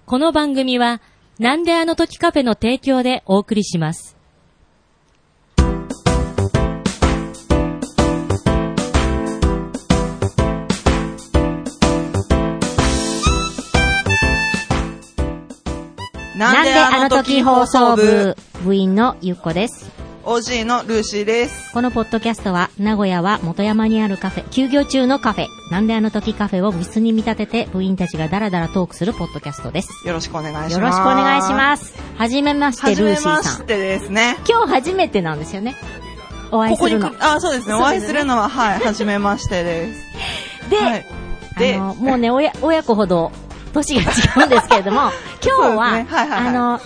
この番組は、なんであの時カフェの提供でお送りします。 なんであの時放送部部員のゆっこです。 OG のルーシーです。 このポッドキャストは名古屋は元山にあるカフェ、休業中のカフェ、なんであの時カフェを密室に見立てて部員たちがダラダラトークするポッドキャストです。 よろしくお願いします。 よろしくお願いします。はじめまして、ルーシーさん。 はじめましてですね。 今日初めてなんですよね。お会いするの。 そうですね。お会いするのは、はい、はじめましてです。 で、はい、もうね、親子ほど年が違うんですけれども、今日は、ね、はいはいはい、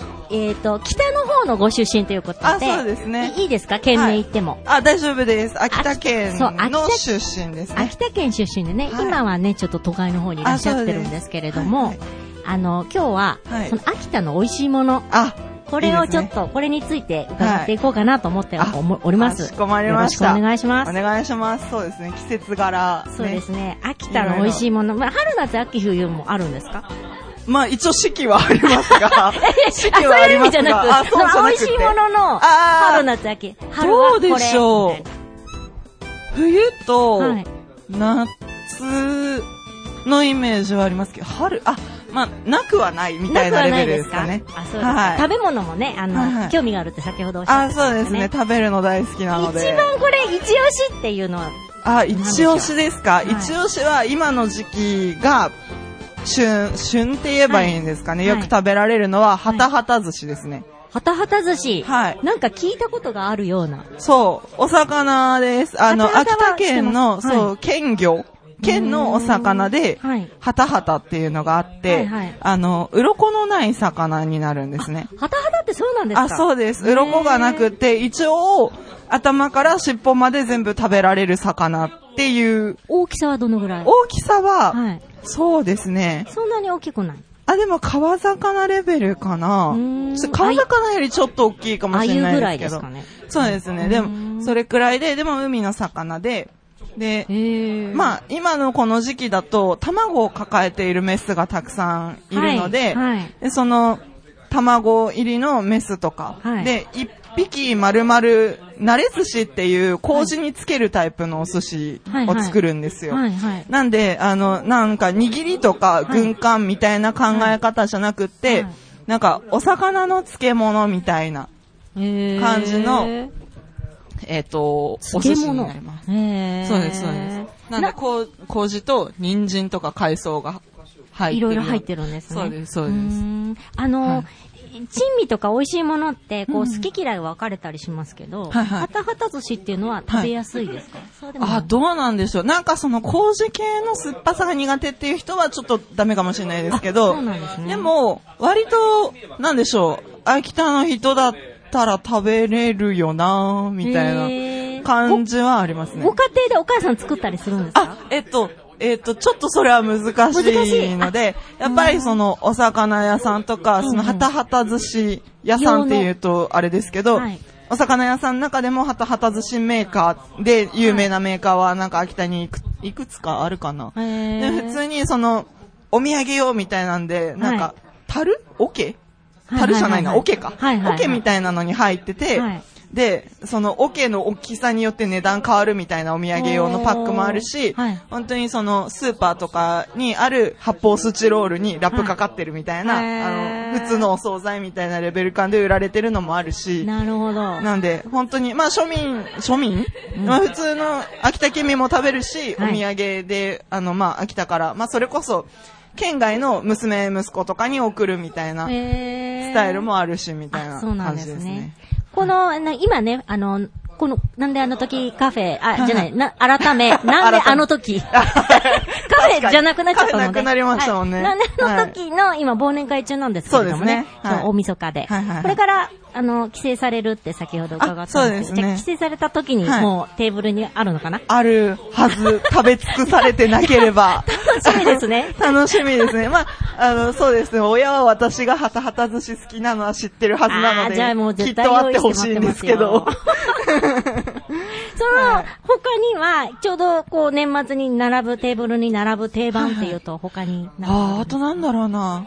北の方のご出身ということで、 そうですね。 いいですか、県名言っても。 はい、大丈夫です。秋田県の出身ですね。 秋田県出身でね、はい、今はね、ちょっと都会の方にいらっしゃってるんですけれども、はいはい、今日は、はい、その秋田の美味しいもの、これをちょっと、これについて伺っていこうかなと思っております。 かしこまりました。 よろしくお願いします。 お願いします。そうですね、季節柄、ね。 そうですね、秋田の美味しいもの、まあ、春夏秋冬もあるんですか？ まあ一応四季はありますが、 四季はありますが、そういう意味じゃなくて、美味しいものの春夏秋、春はこれ。 どうでしょう。冬と夏のイメージはありますけど、春、まあなくはないみたいなレベルですかね。 そうですか。はい、食べ物もね、はい、興味があるって先ほどおっしゃってましたね。 そうですね。食べるの大好きなので。 一番これ一押しっていうのは。 一押しですか。はい、一押しは今の時期が旬って言えばいいんですかね。はい、よく食べられるのは、ハタハタ寿司ですね。 ハタハタ寿司。 はい。 なんか聞いたことがあるような。 そう。お魚です。秋田県の、そう、県魚。県のお魚で、ハタハタっていうのがあって、鱗のない魚になるんですね。 ハタハタってそうなんですか？ そうです。鱗がなくて、一応、頭から尻尾まで全部食べられる魚っていう。 大きさはどのぐらい？ 大きさは、そうですね。 そんなに大きくない？ でも川魚レベルかな。川魚よりちょっと大きいかもしれないですけど。 ああいうぐらいですかね。 そうですね。でも、それくらいで、でも海の魚で、で、まあ、今のこの時期だと、卵を抱えているメスがたくさんいるので、でその、卵入りのメスとか、で、一匹丸々、慣れ寿司っていう麹につけるタイプのお寿司を作るんですよ。なんで、なんか握りとか軍艦みたいな考え方じゃなくって、なんかお魚の漬物みたいな感じの、お寿司になります。そうです、そうです。なんで、麹と人参とか海藻が入ってる。 いろいろ入ってるんですね。 そうです、そうです。 珍味とか美味しいものって、こう、好き嫌い分かれたりしますけど、ハタハタ寿司っていうのは食べやすいですか？ どうなんでしょう。なんかその麹系の酸っぱさが苦手っていう人はちょっとダメかもしれないですけど、 そうなんですね。 でも、割と、なんでしょう、秋田の人だったら食べれるよなみたいな感じはありますね。 ご家庭でお母さん作ったりするんですか？ ちょっとそれは難しいので、やっぱりそのお魚屋さんとか、そのハタハタ寿司屋さんっていうとあれですけど、お魚屋さんの中でもハタハタ寿司メーカーで有名なメーカーはなんか秋田にいくつかあるかな。で、普通にそのお土産用みたいなんで、なんか樽？桶？樽じゃないな、桶か。桶みたいなのに入ってて、で、その桶の大きさによって値段変わるみたいなお土産用のパックもあるし、本当にそのスーパーとかにある発泡スチロールにラップかかってるみたいな、普通のお惣菜みたいなレベル感で売られてるのもあるし、 なるほど。 なんで、本当に、まあ庶民、まあ普通の秋田県民も食べるし、お土産で、まあ秋田から、まあそれこそ、県外の娘、息子とかに送るみたいな、スタイルもあるし、みたいな感じですね。 この、今ね、この、なんであの時カフェ、じゃない、改め、なんであの時カフェじゃなくなっちゃったので。 なくなりましたもんね。 なんであの時の、今忘年会中なんですけれどもね。大晦日で。これから、帰省されるって先ほど伺ったんですけど、帰省された時にもうテーブルにあるのかな？ あるはず、食べ尽くされてなければ。 楽しみですね。 楽しみですね。まあ、そうですね。親は私がハタハタ寿司好きなのは知ってるはずなので、 じゃあもう絶対きっとあってほしいんですけど。 その、他には、ちょうどこう年末に並ぶ、テーブルに並ぶ定番っていうと他に。 あとなんだろうな。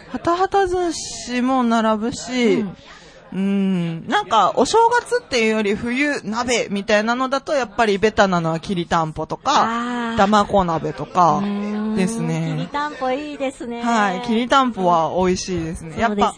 ハタハタ寿司も並ぶし、なんか、お正月っていうより冬鍋みたいなのだと、やっぱりベタなのはきりたんぽとか、卵鍋とかですね。 きりたんぽいいですね。 はい、きりたんぽは美味しいですね。やっぱ、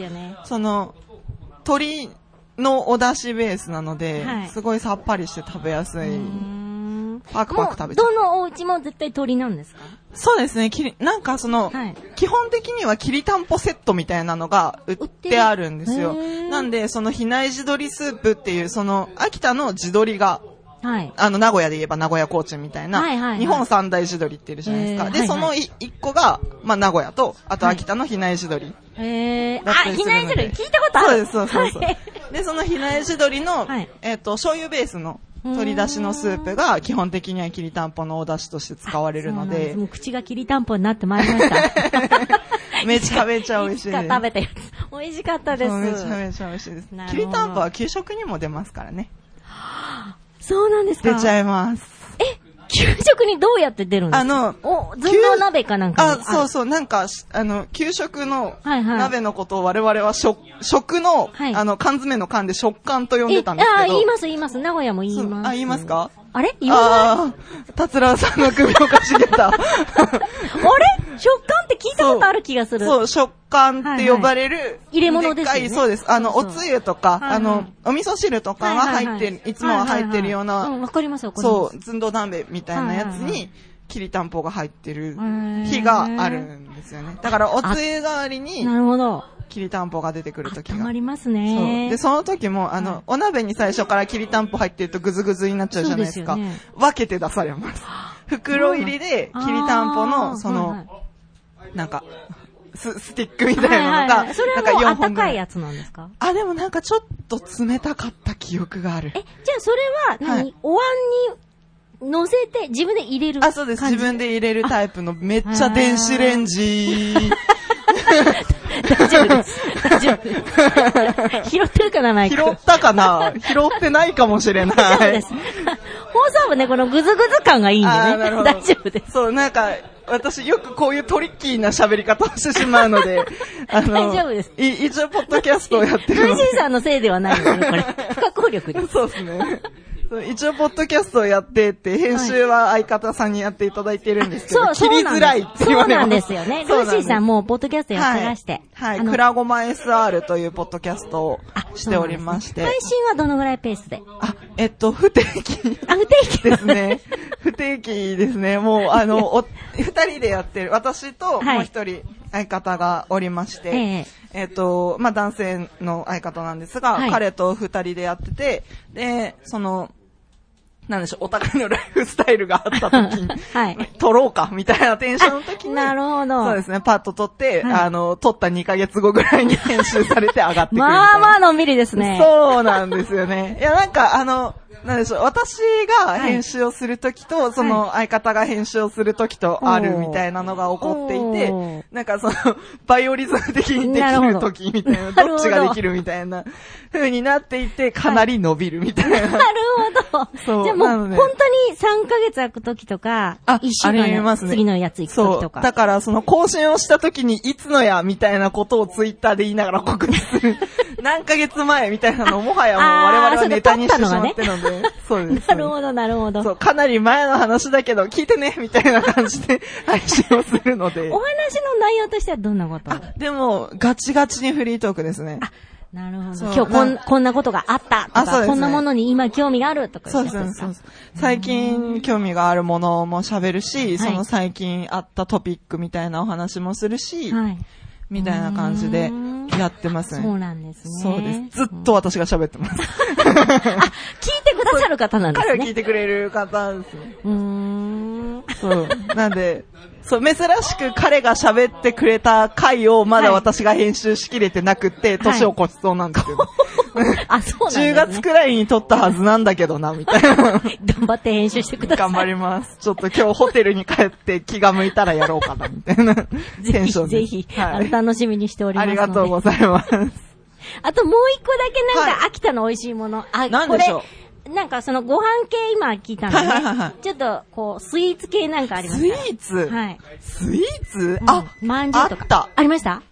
鶏のお出汁ベースなので、すごいさっぱりして食べやすい。パクパク食べちゃう。 どのお家も絶対鶏なんですか？ そうですね。なんか基本的にはきりたんぽセットみたいなのが売ってあるんですよ。なんで、比内地鶏スープっていう、秋田の地鶏が、名古屋で言えば名古屋コーチンみたいな、日本三大地鶏っているじゃないですか。で、その一個が、名古屋と、あと秋田の比内地鶏。 比内地鶏聞いたことある。 そうです。で、その比内地鶏の、醤油ベースの、鶏出汁のスープが基本的にはきりたんぽのお出汁として使われるので。 もう口がきりたんぽになってまいりました。 めちゃめちゃ美味しいです。 食べたやつ。美味しかったです。 めちゃめちゃ美味しいです。きりたんぽは給食にも出ますからね。 そうなんですか？ 出ちゃいます。 給食にどうやって出るんですか？寸胴鍋かなんかに。 そう、なんか、給食の鍋のことを我々は食の、缶詰の缶で食感と呼んでたんですけど。 言います。名古屋も言います。 言いますか？ あれ言わない？ 達郎さんが首をかしげた。あれ食感って聞いたことある気がする。 そう、食感って呼ばれる。 入れ物ですよね。 そうです。おつゆとか、お味噌汁とかが入ってる、いつもは入ってるような。 わかりますよ、 そう、寸胴鍋みたいなやつに、きりたんぽが入ってる日があるんですよね。だから、おつゆ代わりに、 なるほど。 きりたんぽが出てくるときが。 たまりますね。 で、その時も、お鍋に最初からきりたんぽ入ってるとグズグズになっちゃうじゃないですか。分けて出されます。袋入りで、きりたんぽの、なんか、スティックみたいなのが、 それはもう温かいやつなんですか？ でもなんかちょっと冷たかった記憶がある。 じゃあそれはお椀に乗せて自分で入れる感じ？ そうです。自分で入れるタイプのめっちゃ電子レンジ。 大丈夫です。拾ってるかな、マイク。 拾ったかな？拾ってないかもしれない。 大丈夫です。放送部ね、このグズグズ感がいいんでね。大丈夫です。 そう、なんか、私よくこういうトリッキーな喋り方をしてしまうので、 大丈夫です。 一応ポッドキャストをやってるので。 ルイシーさんのせいではないので、これ。不可抗力です。 そうですね。一応ポッドキャストをやってって、編集は相方さんにやっていただいてるんですけど、切りづらいって言われます。そうなんですよね。ルーシーさんもポッドキャストやってらして。 はい。くらごま SR というポッドキャストをしておりまして。 配信はどのぐらいペースで？ 不定期。 不定期ですね。不定期ですね。もう、二人でやってる。私ともう一人相方がおりまして、男性の相方なんですが、彼と二人でやってて、で、なんでしょう、お互いのライフスタイルがあった時に、撮ろうか、みたいなテンションの時に、 なるほど。 そうですね、パッと撮って、撮った2ヶ月後ぐらいに編集されて上がってくるみたいな。 まあのんびりですね。 そうなんですよね。いや、なんかなんでしょう、私が編集をするときと、相方が編集をするときとあるみたいなのが起こっていて、なんかバイオリズム的にできるときみたいな、どっちができるみたいな風になっていて、かなり伸びるみたいな。 なるほど。そう。じゃあもう、本当に3ヶ月空くときとか、1週間次のやつ行くときとか。 だから更新をしたときに、いつのやみたいなことをツイッターで言いながら告知する。何ヶ月前みたいなのをもはやもう我々はネタにしてしまってるので。そうです。 なるほど、なるほど。 そう、かなり前の話だけど、聞いてねみたいな感じで配信をするので。 お話の内容としてはどんなこと？ でも、ガチガチにフリートークですね。 なるほど。今日こんなことがあったとか、こんなものに今興味があるとか言ってますか？そうです。 最近興味があるものも喋るし、最近あったトピックみたいなお話もするし、みたいな感じでやってますね。 そうなんですね。 そうです。ずっと私が喋ってます。 聞いてくださる方なんですね。 彼は聞いてくれる方ですね。そう。なんで、そう、珍しく彼が喋ってくれた回をまだ私が編集しきれてなくって、年を越しそうなんですよ。 そうなんですね。 10月くらいに撮ったはずなんだけどな、みたいな。 頑張って編集してください。 頑張ります。ちょっと今日ホテルに帰って気が向いたらやろうかな、みたいなテンションで。 ぜひ、楽しみにしておりますので。 ありがとうございます。 あともう一個だけなんか秋田の美味しいもの。 何でしょう？ なんかご飯系今聞いたのね。ちょっとスイーツ系なんかありますか？ スイーツ？ はい。 スイーツ？ まんじゅうとか。ありました？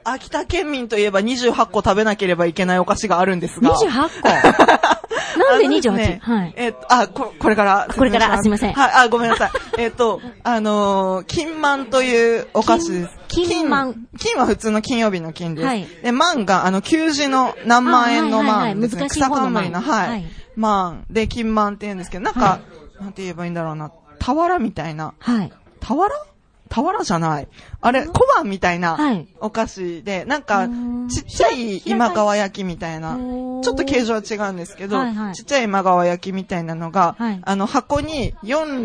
秋田県民といえば28個食べなければいけないお菓子があるんですが。 28個なんで 28？ ね、 はい。 これから。 これから、すいません。 はい、ごめんなさい。金満というお菓子です。 金満。 金は普通の金曜日の金です。はい。で、万が、給仕の何万円の万ですね。 難しい方の万。 はい。万で、金満って言うんですけど、なんか、なんて言えばいいんだろうな。俵みたいな。はい。俵じゃない。あれ、小判みたいなお菓子で、なんか、ちっちゃい今川焼きみたいな、ちょっと形状は違うんですけど、ちっちゃい今川焼きみたいなのが、箱に4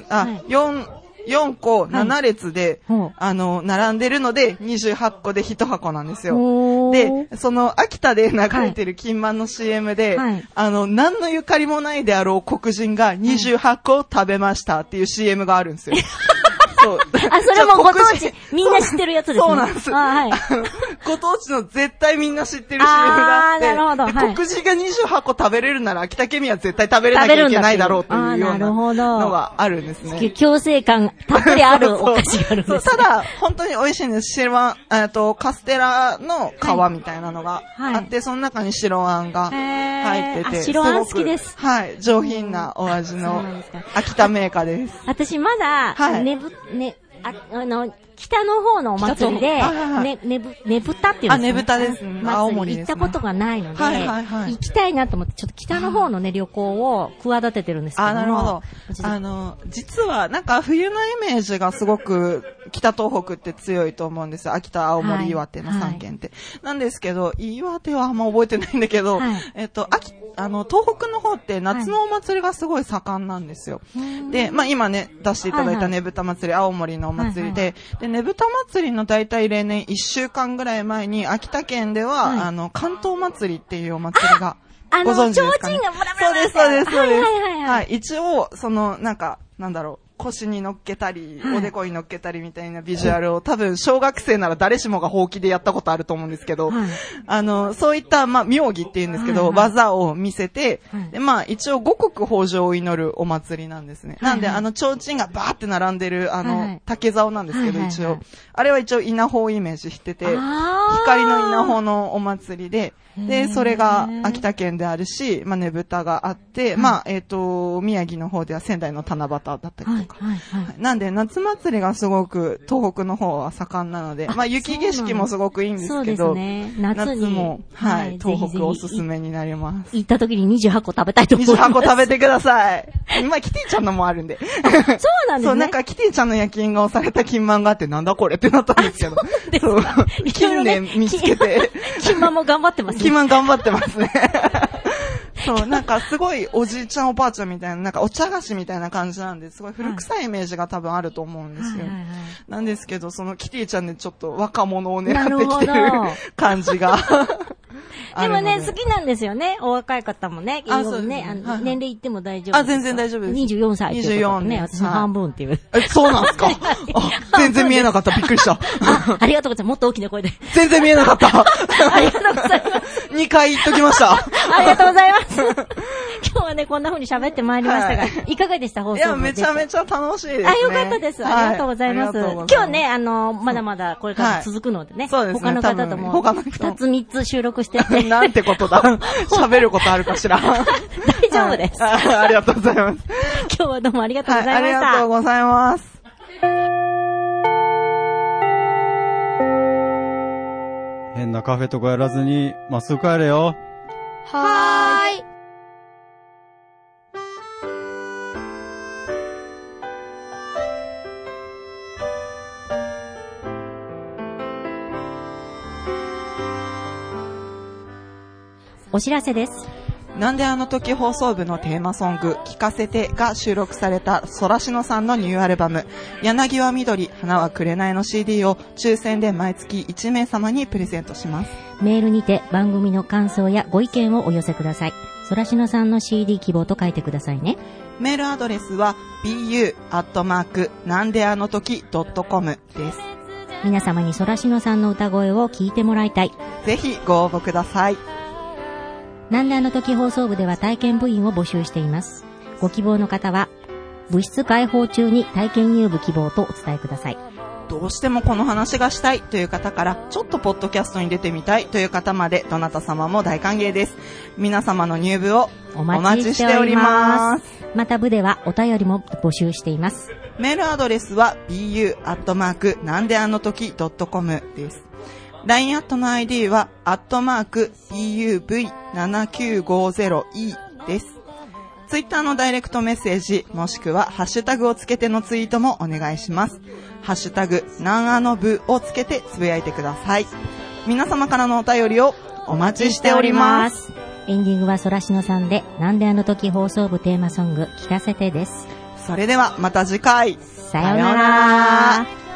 個7列で、並んでるので、28個で1箱なんですよ。で、その、秋田で流れてる金満の CM で、何のゆかりもないであろう黒人が28個食べましたっていう CM があるんですよ。そう。 それもご当地、みんな知ってるやつですね。 そうなんです。はい。ご当地の絶対みんな知ってる CM があって、なるほど。黒人が28個食べれるなら秋田県民は絶対食べれなきゃいけないだろうというようなのがあるんですね。 強制感たっぷりあるお菓子があるんですね。 ただ、本当に美味しいんです。カステラの皮みたいなのがあって、その中に白あんが入ってて、 白あん好きです。 はい。上品なお味の秋田銘菓です。 私まだ、北の方のお祭りで、ねぶたっていうんですか、 ねぶたですね。青森ですね。行ったことがないので、行きたいなと思って、ちょっと北の方のね、旅行を企ててるんですけども。 なるほど。実はなんか冬のイメージがすごく北東北って強いと思うんですよ。秋田、青森、岩手の3県って。なんですけど、岩手はあんま覚えてないんだけど、東北の方って夏のお祭りがすごい盛んなんですよ。で、今ね、出していただいたねぶた祭り、青森のお祭りで、ねぶた祭りの大体例年1週間ぐらい前に、秋田県では、関東祭りっていうお祭りが、ご存知ですかね。 提灯がブラブラブラ。 そうです。はい。一応、なんだろう。腰に乗っけたり、おでこに乗っけたりみたいなビジュアルを、多分小学生なら誰しもがほうきでやったことあると思うんですけど、そういった、妙義って言うんですけど、技を見せて、で、一応五穀豊穣を祈るお祭りなんですね。なんで、提灯がバーって並んでる、竹竿なんですけど、一応。あれは一応稲穂をイメージしてて、光の稲穂のお祭りで、で、それが秋田県であるし、ねぶたがあって、宮城の方では仙台の七夕だったりとか。なんで、夏祭りがすごく東北の方は盛んなので、雪景色もすごくいいんですけど、夏も、東北おすすめになります。 行った時に28個食べたいと思います。 28個食べてください。今、キティちゃんのもあるんで。 そうなんですね。 そう、なんかキティちゃんの焼き印が押された金満があって、なんだこれってなったんですけど。近年見つけて。 金満も頑張ってますね。 金満頑張ってますね。そう、なんかすごいおじいちゃんおばあちゃんみたいな、なんかお茶菓子みたいな感じなんで、すごい古臭いイメージが多分あると思うんですよ。なんですけど、そのキティちゃんでちょっっと若者を狙ってきてる感じが。 でもね、好きなんですよね。お若い方もね。そうね。年齢いっても大丈夫ですか？ 全然大丈夫です。 24歳っていうことね。私の半分っていう。 そうなんですか？全然見えなかった。びっくりした。 ありがとうございます。もっと大きな声で。 全然見えなかった。 ありがとうございます。 2回言っときました。 ありがとうございます。今日はね、こんな風に喋ってまいりましたが、いかがでした放送？いや、めちゃめちゃ楽しいですね。 よかったです。ありがとうございます。今日ね、まだまだこれから続くのでね。 そうですね。 他の方とも、2つ3つ収録してて。 なんてことだ。喋ることあるかしら。 大丈夫です。 ありがとうございます。 今日はどうもありがとうございました。 ありがとうございます。 変なカフェとかやらずに、まっすぐ帰れよ。 はーい。お知らせです。 なんであの時放送部のテーマソング、聞かせてが収録されたソラシノさんのニューアルバム、柳は緑、花は紅の CD を抽選で毎月1名様にプレゼントします。 メールにて番組の感想やご意見をお寄せください。ソラシノさんの CD 希望と書いてくださいね。 メールアドレスは bu@nandeanotoki.com です。 皆様にソラシノさんの歌声を聞いてもらいたい。 ぜひご応募ください。 なんであの時放送部では体験部員を募集しています。ご希望の方は部室開放中に体験入部希望とお伝えください。 どうしてもこの話がしたいという方から、ちょっとポッドキャストに出てみたいという方まで、どなた様も大歓迎です。皆様の入部をお待ちしております。 また部ではお便りも募集しています。 メールアドレスは bu@なんであの時 .com です。LINE アットの ID は@buv7950e です。ツイッターのダイレクトメッセージ、もしくはハッシュタグをつけてのツイートもお願いします。ハッシュタグ、なんあの部をつけてつぶやいてください。皆様からのお便りをお待ちしております。 エンディングはそらしのさんで、なんであの時放送部テーマソング、聞かせてです。 それではまた次回。 さようなら。